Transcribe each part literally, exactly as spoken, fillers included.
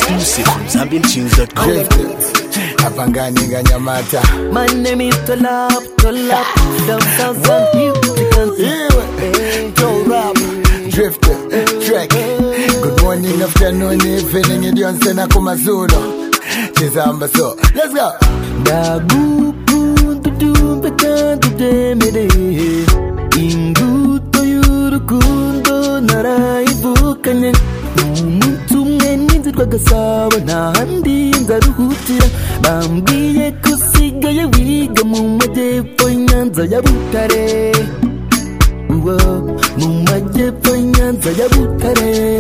Exclusive from Zambian Tunes dot com. Apangani Ganyamata. My name is Tolap, Tolap, down south and music and Toe rap, drifter, track. Good morning, afternoon, evening, idion sena kumazuro. Chizamba so, let's go. Da gupu du du beta du de mede. Ingu to yurukundo naraibu kanye. Muntu mweni zirwa gasawa na handi nzaruhutira. Bambiye kusigaye wiga mu majyepfo y'Inyanza ya Butare. Uwo mu majyepfo y'Inyanza ya Butare.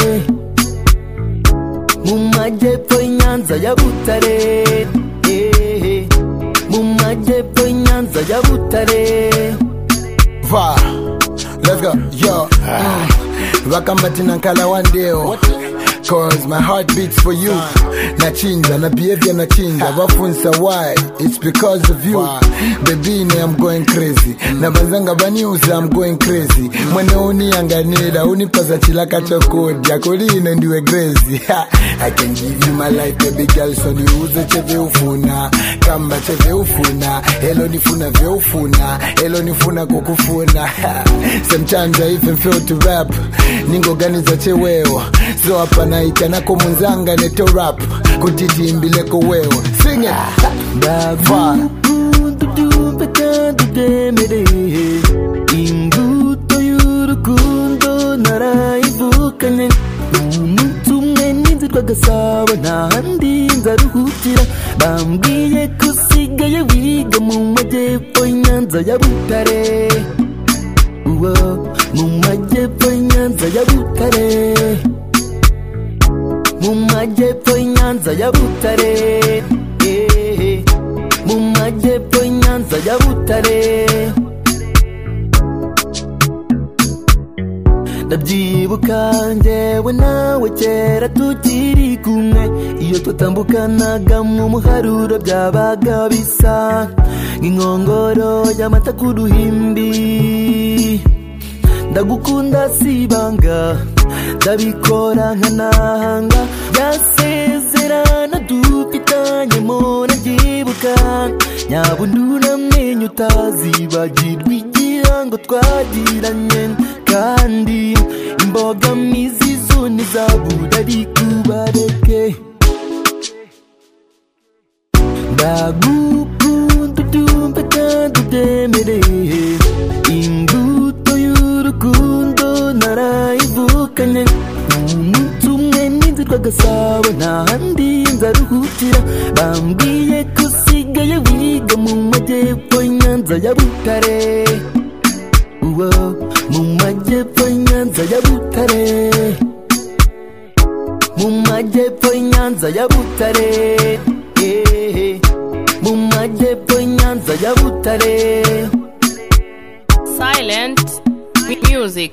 Mu majyepfo y'Inyanza ya Butare. Eh, mu majyepfo y'Inyanza ya Butare. Va, let's go, yo. Mm. Wakambati nankala one day, oh. Cause my heart beats for you. Na chinja, na behavior na chinja. Wafunsa why? It's because of you. Baby, I'm going crazy. Na bazanga baniuza, I'm going crazy. Mwene uni anganida, uni pasa chilaka chokodi. Akoli ina ndiwe crazy. I can give you my life, baby girl. So ni uze cheve ufuna. Kamba cheve ufuna. Hello nifuna vye ufuna. Hello nifuna kukufuna. Sometimes I even feel to rap. Ningo gani za cheweo. So hapa na ikana kumunzanga neto rap. Kutiti mbileko weo. Sing it. Da gupu du du beta du de mede. Ingu to yurukundo naraibu kanye. Umuntu mweni zirwa gasawa na handi nzaruhutira. Bambiye kusigaye wiga mu majyepfo y'Inyanza ya Butare. Uwo mu majyepfo y'Inyanza ya Butare. Mu majyepfo y'Inyanza ya Butare. Eh, mu majyepfo y'Inyanza ya Butare. Ndabyibuka njyewe nawe kera tukiri kumwe. Iyo tutambukanaga mu muharuro byabaga bisa nk'inkongoro y'amata ku ruhimbi. Ndagukunda sibanga, ndabikora nkanahanga. Byasezerana dufitanye mpora mbyibuka. Nyabundi unamenye utazibagirwa igihango twagiranye. Kandi imbogamizi zo ntizabura ariko ubareke. Ndagukunda udumbeka dudemere. Imbuto y'urukundo narayivukanye. Umuntu umwe n'inzirwa gasawa na handi nzaruhutira. Bambwiye kusigaye wiga mu majyepfo y'Inyanza ya Butare. Uwo mu majyepfo y'Inyanza ya Butare. Mu majyepfo y'Inyanza ya Butare. Eh, mu majyepfo y'Inyanza ya Butare. Silent music.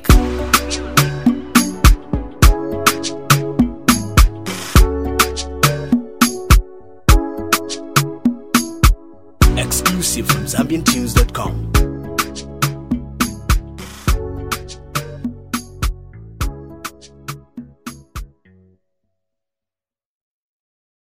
Exclusive from Zambian Tunes dot com.